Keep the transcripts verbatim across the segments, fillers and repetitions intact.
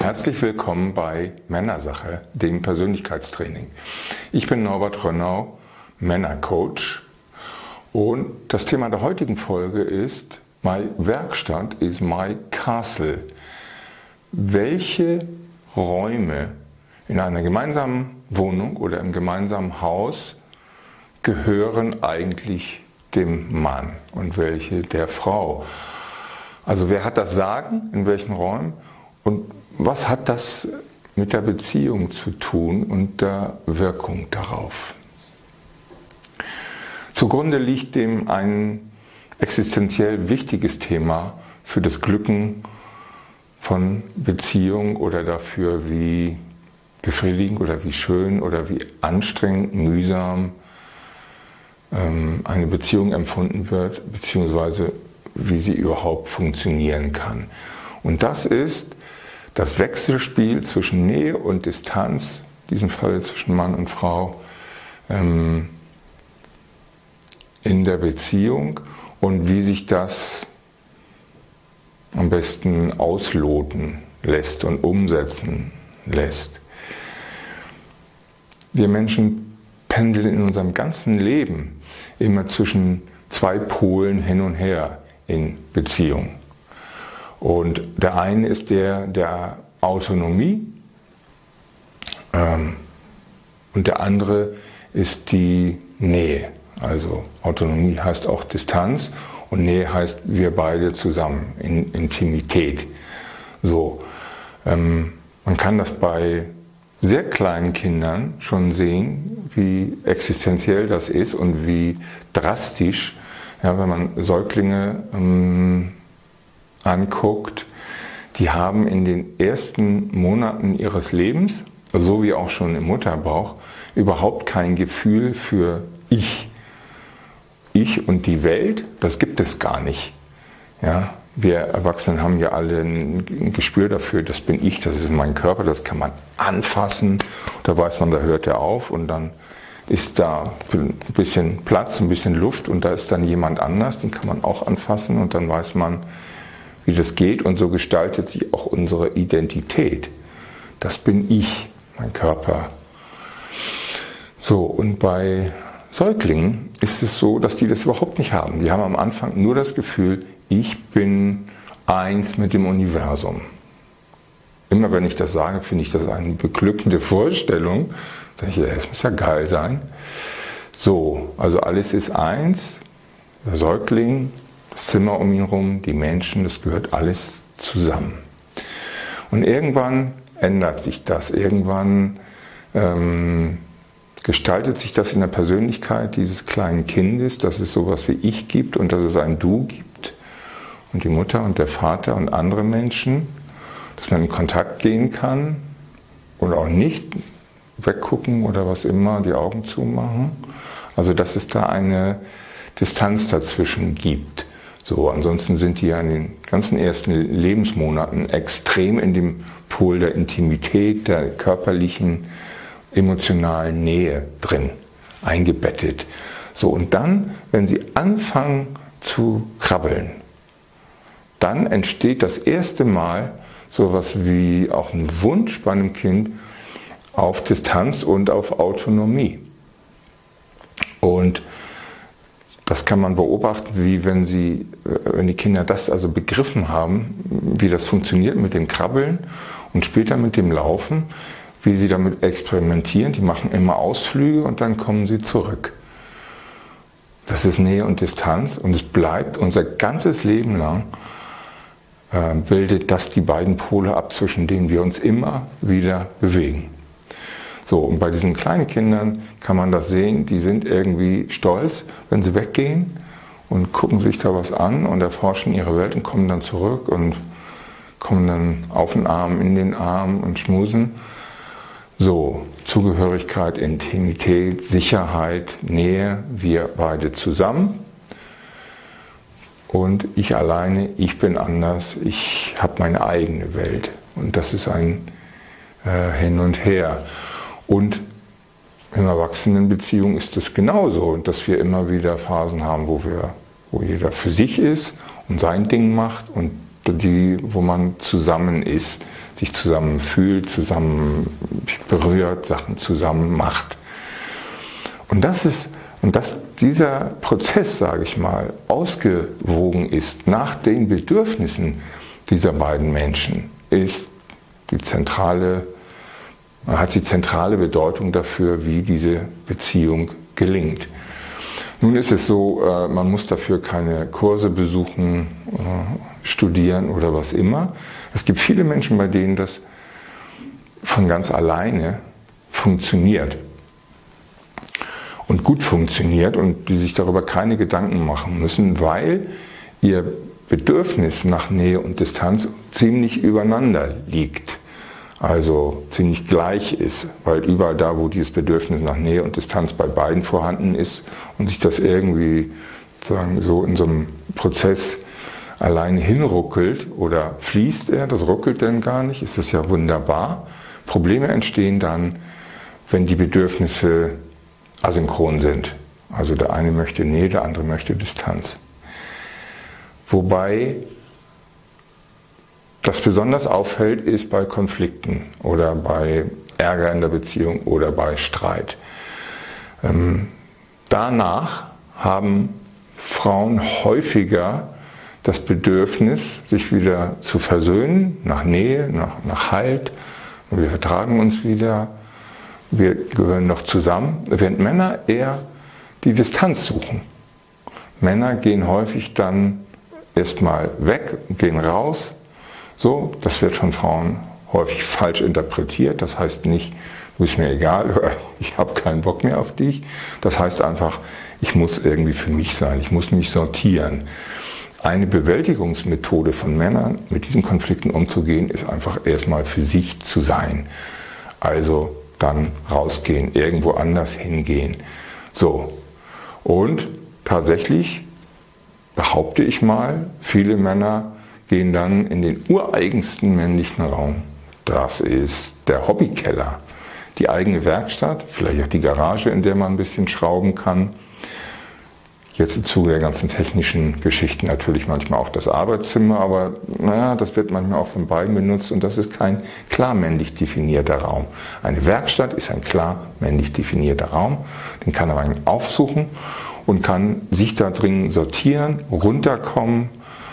Herzlich willkommen bei Männersache, dem Persönlichkeitstraining. Ich bin Norbert Rönnau, Männercoach, und das Thema der heutigen Folge ist: My Werkstatt is my castle. Welche Räume in einer gemeinsamen Wohnung oder im gemeinsamen Haus gehören eigentlich dem Mann und welche der Frau? Also wer hat das Sagen, in welchen Räumen, und was hat das mit der Beziehung zu tun und der Wirkung darauf? Zugrunde liegt dem ein existenziell wichtiges Thema für das Glücken von Beziehung oder dafür, wie befriedigend oder wie schön oder wie anstrengend, mühsam ähm, eine Beziehung empfunden wird, beziehungsweise wie sie überhaupt funktionieren kann. Und das ist das Wechselspiel zwischen Nähe und Distanz, in diesem Fall zwischen Mann und Frau, ähm, in der Beziehung, und wie sich das am besten ausloten lässt und umsetzen lässt. Wir Menschen pendeln in unserem ganzen Leben immer zwischen zwei Polen hin und her in Beziehung. Und der eine ist der der Autonomie ähm, und der andere ist die Nähe. Also Autonomie heißt auch Distanz und Nähe heißt wir beide zusammen, in Intimität. So, ähm, man kann das bei sehr kleinen Kindern schon sehen, wie existenziell das ist und wie drastisch, ja, wenn man Säuglinge ähm, anguckt, die haben in den ersten Monaten ihres Lebens, so wie auch schon im Mutterbauch, überhaupt kein Gefühl für Ich. Ich und die Welt, das gibt es gar nicht. Ja, wir Erwachsenen haben ja alle ein Gespür dafür, das bin ich, das ist mein Körper, das kann man anfassen, da weiß man, da hört er auf, und dann ist da ein bisschen Platz, ein bisschen Luft, und da ist dann jemand anders, den kann man auch anfassen, und dann weiß man, wie das geht, und so gestaltet sich auch unsere Identität. Das bin ich, mein Körper. So, und bei Säuglingen ist es so, dass die das überhaupt nicht haben. Die haben am Anfang nur das Gefühl, ich bin eins mit dem Universum. Immer wenn ich das sage, finde ich das eine beglückende Vorstellung. Da denke ich, das muss ja geil sein. So, also alles ist eins, der Säugling, das Zimmer um ihn herum, die Menschen, das gehört alles zusammen. Und irgendwann ändert sich das, irgendwann ähm, gestaltet sich das in der Persönlichkeit dieses kleinen Kindes, dass es sowas wie Ich gibt und dass es ein Du gibt und die Mutter und der Vater und andere Menschen, dass man in Kontakt gehen kann oder auch nicht, weggucken oder was immer, die Augen zumachen. Also dass es da eine Distanz dazwischen gibt. So, ansonsten sind die ja in den ganzen ersten Lebensmonaten extrem in dem Pol der Intimität, der körperlichen, emotionalen Nähe drin, eingebettet. So, und dann, wenn sie anfangen zu krabbeln, dann entsteht das erste Mal sowas wie auch ein Wunsch bei einem Kind auf Distanz und auf Autonomie. Und das kann man beobachten, wie wenn sie, wenn die Kinder das also begriffen haben, wie das funktioniert mit dem Krabbeln und später mit dem Laufen, wie sie damit experimentieren. Die machen immer Ausflüge und dann kommen sie zurück. Das ist Nähe und Distanz, und es bleibt unser ganzes Leben lang, äh, bildet das die beiden Pole ab, zwischen denen wir uns immer wieder bewegen. So, und bei diesen kleinen Kindern kann man das sehen, die sind irgendwie stolz, wenn sie weggehen und gucken sich da was an und erforschen ihre Welt und kommen dann zurück und kommen dann auf den Arm, in den Arm und schmusen. So, Zugehörigkeit, Intimität, Sicherheit, Nähe, wir beide zusammen. Und ich alleine, ich bin anders, ich habe meine eigene Welt. Und das ist ein äh, Hin und Her. Und in Erwachsenenbeziehung ist es genauso, dass wir immer wieder Phasen haben, wo wir, wo jeder für sich ist und sein Ding macht und die, wo man zusammen ist, sich zusammen fühlt, zusammen berührt, Sachen zusammen macht. Und das ist, und dass dieser Prozess, sage ich mal, ausgewogen ist nach den Bedürfnissen dieser beiden Menschen, ist die zentrale, hat die zentrale Bedeutung dafür, wie diese Beziehung gelingt. Nun ist es so, man muss dafür keine Kurse besuchen, studieren oder was immer. Es gibt viele Menschen, bei denen das von ganz alleine funktioniert und gut funktioniert und die sich darüber keine Gedanken machen müssen, weil ihr Bedürfnis nach Nähe und Distanz ziemlich übereinander liegt. Also ziemlich gleich ist, weil überall da, wo dieses Bedürfnis nach Nähe und Distanz bei beiden vorhanden ist und sich das irgendwie sozusagen so in so einem Prozess alleine hinruckelt oder fließt er, das ruckelt dann gar nicht, ist das ja wunderbar. Probleme entstehen dann, wenn die Bedürfnisse asynchron sind. Also der eine möchte Nähe, der andere möchte Distanz. Wobei das besonders auffällt, ist bei Konflikten oder bei Ärger in der Beziehung oder bei Streit. Ähm, danach haben Frauen häufiger das Bedürfnis, sich wieder zu versöhnen, nach Nähe, nach, nach Halt. Wir vertragen uns wieder, wir gehören noch zusammen, während Männer eher die Distanz suchen. Männer gehen häufig dann erstmal weg, gehen raus. So, das wird von Frauen häufig falsch interpretiert. Das heißt nicht, du bist mir egal, ich habe keinen Bock mehr auf dich. Das heißt einfach, ich muss irgendwie für mich sein, ich muss mich sortieren. Eine Bewältigungsmethode von Männern, mit diesen Konflikten umzugehen, ist einfach erstmal für sich zu sein. Also dann rausgehen, irgendwo anders hingehen. So. Und tatsächlich behaupte ich mal, viele Männer gehen dann in den ureigensten männlichen Raum. Das ist der Hobbykeller, die eigene Werkstatt, vielleicht auch die Garage, in der man ein bisschen schrauben kann. Jetzt im Zuge der ganzen technischen Geschichten natürlich manchmal auch das Arbeitszimmer, aber naja, das wird manchmal auch von beiden benutzt und das ist kein klar männlich definierter Raum. Eine Werkstatt ist ein klar männlich definierter Raum, den kann man aufsuchen und kann sich da drin sortieren, runterkommen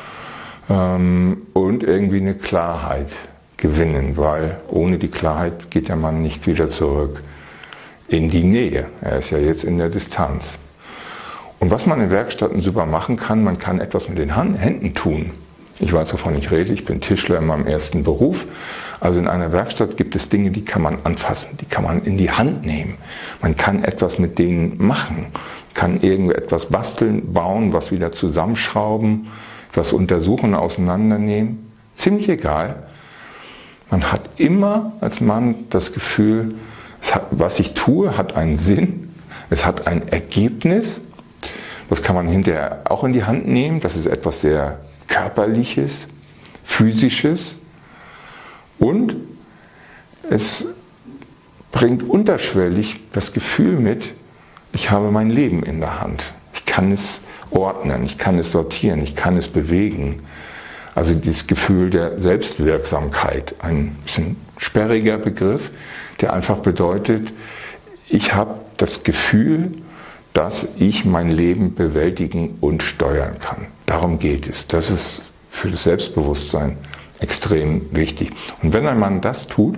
ähm, und irgendwie eine Klarheit gewinnen, weil ohne die Klarheit geht der Mann nicht wieder zurück in die Nähe. Er ist ja jetzt in der Distanz. Und was man in Werkstätten super machen kann, man kann etwas mit den Händen tun. Ich weiß, wovon ich rede, ich bin Tischler in meinem ersten Beruf. Also in einer Werkstatt gibt es Dinge, die kann man anfassen, die kann man in die Hand nehmen. Man kann etwas mit denen machen, kann irgendwie etwas basteln, bauen, was wieder zusammenschrauben, was untersuchen, auseinandernehmen. Ziemlich egal. Man hat immer als Mann das Gefühl, es hat, was ich tue, hat einen Sinn, es hat ein Ergebnis. Das kann man hinterher auch in die Hand nehmen. Das ist etwas sehr Körperliches, Physisches. Und es bringt unterschwellig das Gefühl mit, ich habe mein Leben in der Hand. Ich kann es ordnen, ich kann es sortieren, ich kann es bewegen. Also dieses Gefühl der Selbstwirksamkeit, ein bisschen sperriger Begriff, der einfach bedeutet, ich habe das Gefühl, dass ich mein Leben bewältigen und steuern kann. Darum geht es. Das ist für das Selbstbewusstsein extrem wichtig. Und wenn ein Mann das tut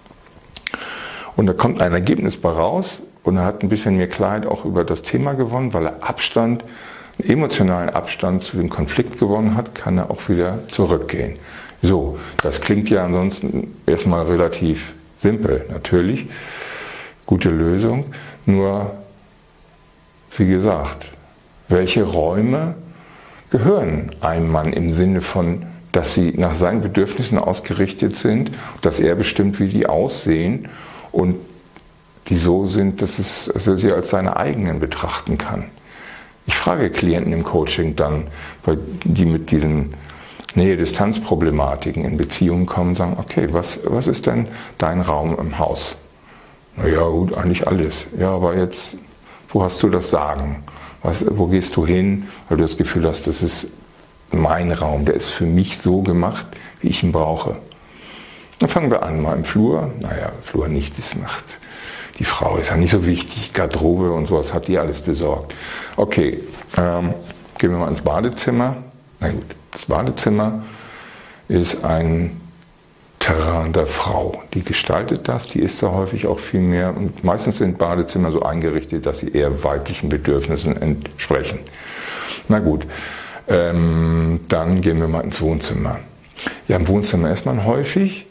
und da kommt ein Ergebnis bei raus und er hat ein bisschen mehr Klarheit auch über das Thema gewonnen, weil er Abstand, einen emotionalen Abstand zu dem Konflikt gewonnen hat, kann er auch wieder zurückgehen. So, das klingt ja ansonsten erstmal relativ simpel, natürlich. Gute Lösung. Nur wie gesagt, welche Räume gehören einem Mann im Sinne von, dass sie nach seinen Bedürfnissen ausgerichtet sind, dass er bestimmt, wie die aussehen und die so sind, dass, es, dass er sie als seine eigenen betrachten kann. Ich frage Klienten im Coaching dann, weil die mit diesen Nähe-Distanz-Problematiken in Beziehungen kommen, sagen, okay, was, was ist denn dein Raum im Haus? Naja, gut, eigentlich alles. Ja, aber jetzt, wo hast du das Sagen? Was, wo gehst du hin, weil du das Gefühl hast, das ist mein Raum, der ist für mich so gemacht, wie ich ihn brauche. Dann fangen wir an, mal im Flur. Naja, Flur nicht, das macht die Frau, ist ja nicht so wichtig. Garderobe und sowas hat die alles besorgt. Okay, ähm, gehen wir mal ins Badezimmer. Na gut, das Badezimmer ist ein Terrain der Frau. Die gestaltet das, die ist da häufig auch viel mehr. Und meistens sind Badezimmer so eingerichtet, dass sie eher weiblichen Bedürfnissen entsprechen. Na gut, ähm, dann gehen wir mal ins Wohnzimmer. Ja, im Wohnzimmer ist man häufig,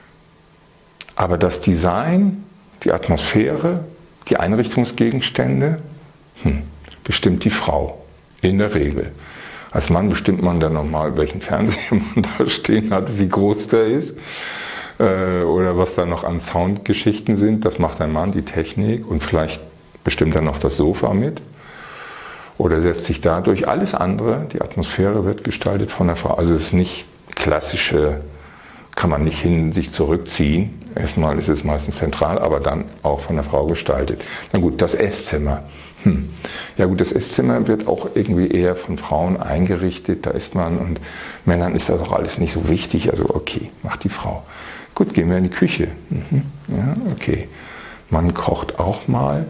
aber das Design, die Atmosphäre, die Einrichtungsgegenstände, hm, bestimmt die Frau, in der Regel. Als Mann bestimmt man dann nochmal, welchen Fernseher man da stehen hat, wie groß der ist äh, oder was da noch an Soundgeschichten sind. Das macht ein Mann, die Technik, und vielleicht bestimmt er noch das Sofa mit oder setzt sich dadurch. Alles andere, die Atmosphäre wird gestaltet von der Frau. Also es ist nicht klassische, kann man nicht hin sich zurückziehen. Erstmal ist es meistens zentral, aber dann auch von der Frau gestaltet. Na gut, das Esszimmer. Hm. Ja gut, das Esszimmer wird auch irgendwie eher von Frauen eingerichtet, da ist man, und Männern ist das auch alles nicht so wichtig, also okay, macht die Frau. Gut, gehen wir in die Küche. Mhm. Ja, okay. Man kocht auch mal,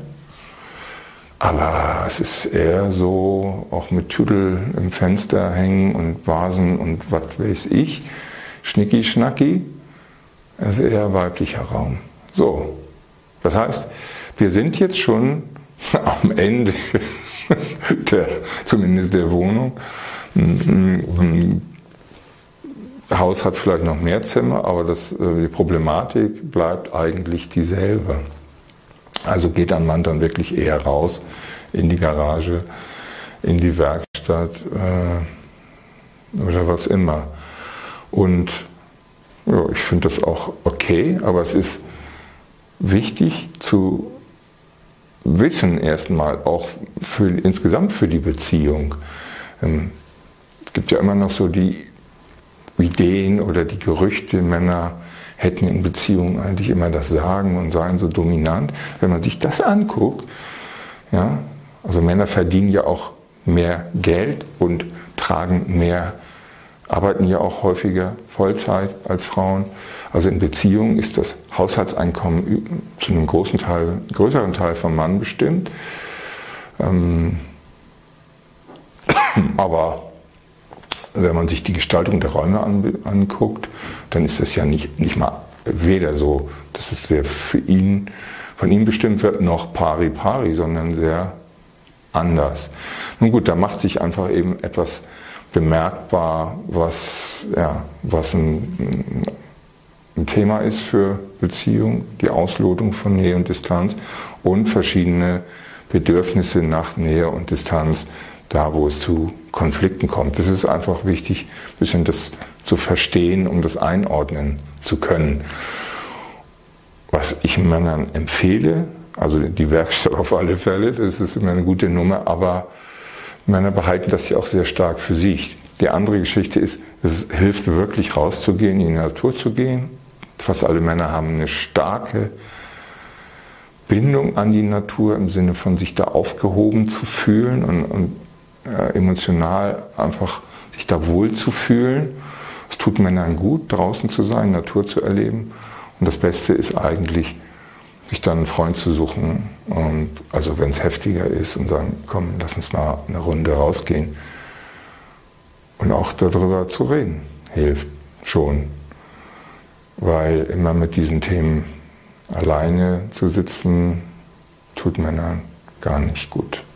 aber es ist eher so, auch mit Tüdel im Fenster hängen und Vasen und was weiß ich, Schnicki Schnacki, das ist eher weiblicher Raum. So, das heißt, wir sind jetzt schon am Ende, der, zumindest der Wohnung. Ein Haus hat vielleicht noch mehr Zimmer, aber das, die Problematik bleibt eigentlich dieselbe. Also geht ein Mann dann wirklich eher raus in die Garage, in die Werkstatt äh, oder was immer. Und ja, ich finde das auch okay, aber es ist wichtig zu wissen erstmal, auch für, insgesamt für die Beziehung. Ähm, es gibt ja immer noch so die Ideen oder die Gerüchte, Männer hätten in Beziehungen eigentlich immer das Sagen und seien so dominant. Wenn man sich das anguckt, ja, also Männer verdienen ja auch mehr Geld und tragen mehr, arbeiten ja auch häufiger Vollzeit als Frauen. Also in Beziehungen ist das Haushaltseinkommen zu einem großen Teil, größeren Teil vom Mann bestimmt. Ähm, aber wenn man sich die Gestaltung der Räume an, anguckt, dann ist das ja nicht, nicht mal weder so, dass es sehr für ihn, von ihm bestimmt wird, noch pari pari, sondern sehr anders. Nun gut, da macht sich einfach eben etwas bemerkbar, was, ja, was ein, ein Thema ist für Beziehung, die Auslotung von Nähe und Distanz und verschiedene Bedürfnisse nach Nähe und Distanz, da wo es zu Konflikten kommt. Es ist einfach wichtig, ein bisschen das zu verstehen, um das einordnen zu können. Was ich Männern empfehle, also die Werkstatt auf alle Fälle, das ist immer eine gute Nummer, aber Männer behalten das ja auch sehr stark für sich. Die andere Geschichte ist, es hilft wirklich rauszugehen, in die Natur zu gehen. Fast alle Männer haben eine starke Bindung an die Natur im Sinne von sich da aufgehoben zu fühlen und, und äh, emotional einfach sich da wohl zu fühlen. Es tut Männern gut, draußen zu sein, Natur zu erleben. Und das Beste ist eigentlich, sich dann einen Freund zu suchen, und also wenn es heftiger ist, und sagen, komm, lass uns mal eine Runde rausgehen. Und auch darüber zu reden, hilft schon. Weil immer mit diesen Themen alleine zu sitzen, tut Männern gar nicht gut.